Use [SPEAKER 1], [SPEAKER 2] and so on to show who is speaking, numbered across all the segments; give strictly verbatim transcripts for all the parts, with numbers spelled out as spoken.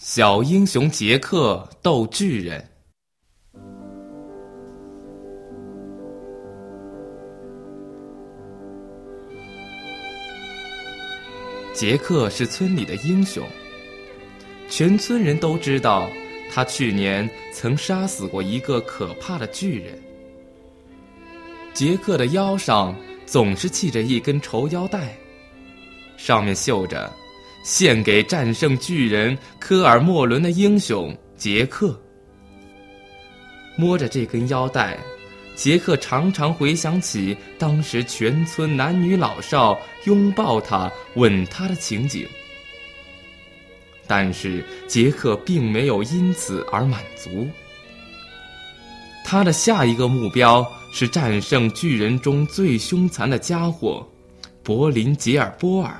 [SPEAKER 1] 小英雄杰克斗巨人。杰克是村里的英雄，全村人都知道他去年曾杀死过一个可怕的巨人。杰克的腰上总是系着一根绸腰带，上面绣着献给战胜巨人科尔莫伦的英雄杰克。摸着这根腰带，杰克常常回想起当时全村男女老少拥抱他吻他的情景。但是杰克并没有因此而满足，他的下一个目标是战胜巨人中最凶残的家伙柏林杰尔波尔。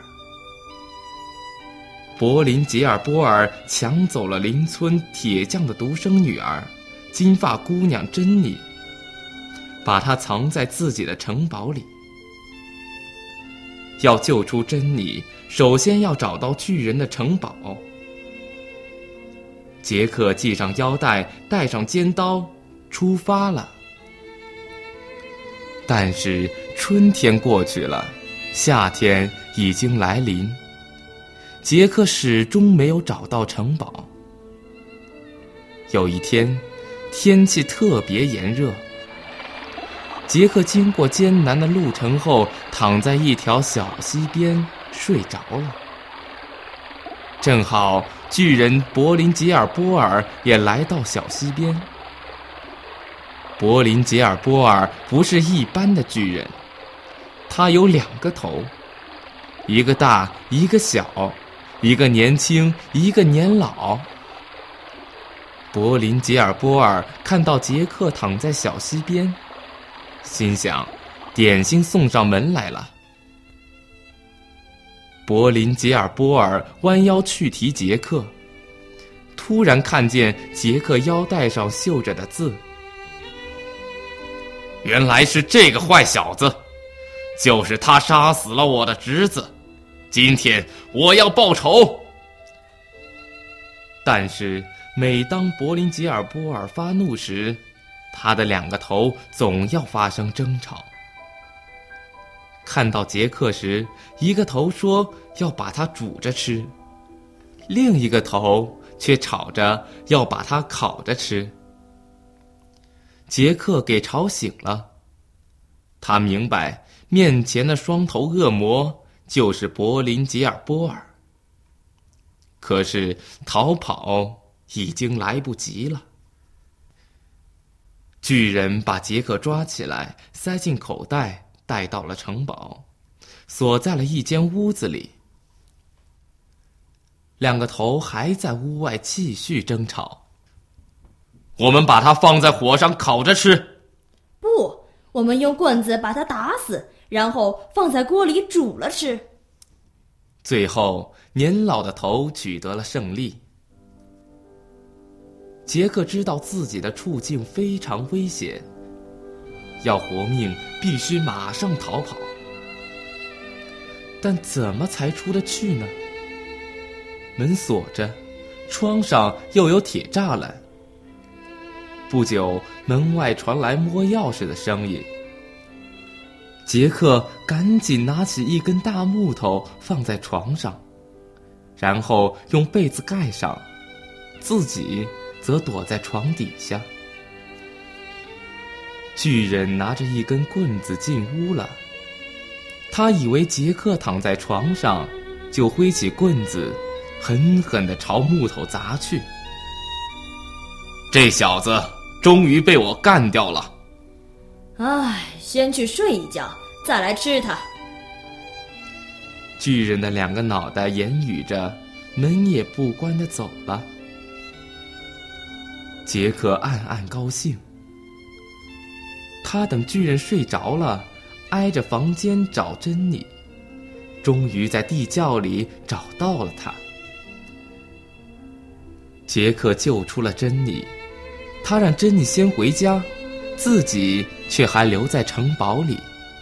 [SPEAKER 1] 柏林杰尔波尔抢走了邻村铁匠的独生女儿金发姑娘珍妮，把她藏在自己的城堡里。要救出珍妮，首先要找到巨人的城堡。杰克系上腰带，带上尖刀，出发了。但是春天过去了，夏天已经来临，杰克始终没有找到城堡。有一天，天气特别炎热，杰克经过艰难的路程后，躺在一条小溪边睡着了。正好巨人柏林杰尔波尔也来到小溪边。柏林杰尔波尔不是一般的巨人，他有两个头，一个大，一个小，一个年轻，一个年老。柏林杰尔波尔看到杰克躺在小溪边，心想，点心送上门来了。柏林杰尔波尔弯腰去提杰克，突然看见杰克腰带上绣着的字。原来是这个坏小子，就是他杀死了我的侄子，今天我要报仇。但是每当柏林杰尔波尔发怒时，他的两个头总要发生争吵。看到杰克时，一个头说要把他煮着吃，另一个头却吵着要把他烤着吃。杰克给吵醒了，他明白面前的双头恶魔就是柏林杰尔波尔。可是逃跑已经来不及了。巨人把杰克抓起来，塞进口袋，带到了城堡，锁在了一间屋子里。两个头还在屋外继续争吵。我们把它放在火上烤着吃。
[SPEAKER 2] 不，我们用棍子把它打死，然后放在锅里煮了吃。
[SPEAKER 1] 最后年老的头取得了胜利。杰克知道自己的处境非常危险，要活命必须马上逃跑。但怎么才出得去呢？门锁着，窗上又有铁栅栏。不久，门外传来摸钥匙的声音。杰克赶紧拿起一根大木头放在床上，然后用被子盖上，自己则躲在床底下。巨人拿着一根棍子进屋了，他以为杰克躺在床上，就挥起棍子，狠狠地朝木头砸去。这小子终于被我干掉了。
[SPEAKER 2] 唉，先去睡一觉，再来吃它。
[SPEAKER 1] 巨人的两个脑袋言语着，门也不关地走了。杰克暗暗高兴。他等巨人睡着了，挨着房间找珍妮，终于在地窖里找到了她。杰克救出了珍妮，他让珍妮先回家，自己却还留在城堡里。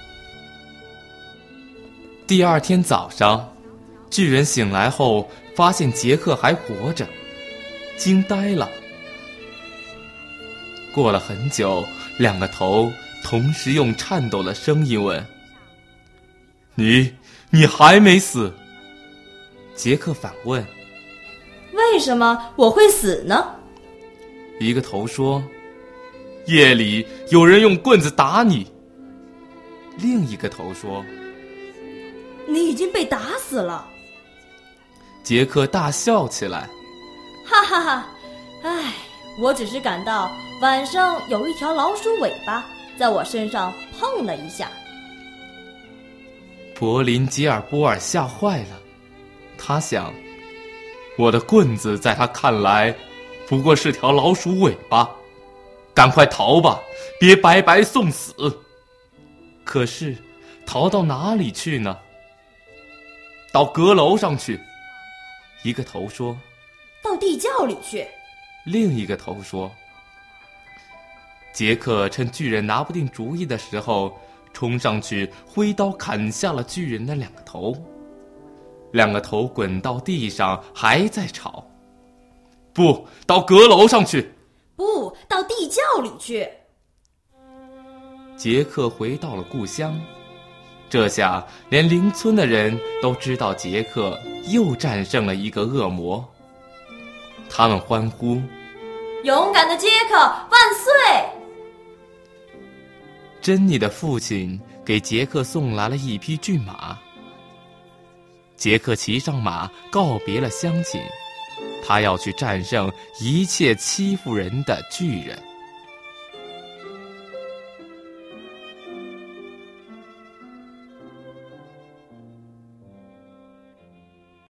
[SPEAKER 1] 第二天早上，巨人醒来后发现杰克还活着， 惊呆了。过了很久，两个头同时用颤抖的声音问：“你，你还没死？”杰克反问：“
[SPEAKER 2] 为什么我会死呢？”
[SPEAKER 1] 一个头说：“夜里有人用棍子打你。”另一个头说：“
[SPEAKER 2] 你已经被打死了。”
[SPEAKER 1] 杰克大笑起来：“
[SPEAKER 2] 哈哈哈！唉，我只是感到晚上有一条老鼠尾巴在我身上碰了一下。”
[SPEAKER 1] 柏林吉尔波尔吓坏了，他想，我的棍子在他看来不过是条老鼠尾巴，赶快逃吧，别白白送死。可是逃到哪里去呢？到阁楼上去。一个头说。
[SPEAKER 2] 到地窖里去。
[SPEAKER 1] 另一个头说。杰克趁巨人拿不定主意的时候，冲上去挥刀砍下了巨人的两个头。两个头滚到地上，还在吵。不，到阁楼上去。
[SPEAKER 2] 不，到地窖里去。
[SPEAKER 1] 杰克回到了故乡，这下连邻村的人都知道杰克又战胜了一个恶魔。他们欢呼：“
[SPEAKER 2] 勇敢的杰克，万岁！”
[SPEAKER 1] 珍妮的父亲给杰克送来了一匹骏马。杰克骑上马，告别了乡亲，他要去战胜一切欺负人的巨人。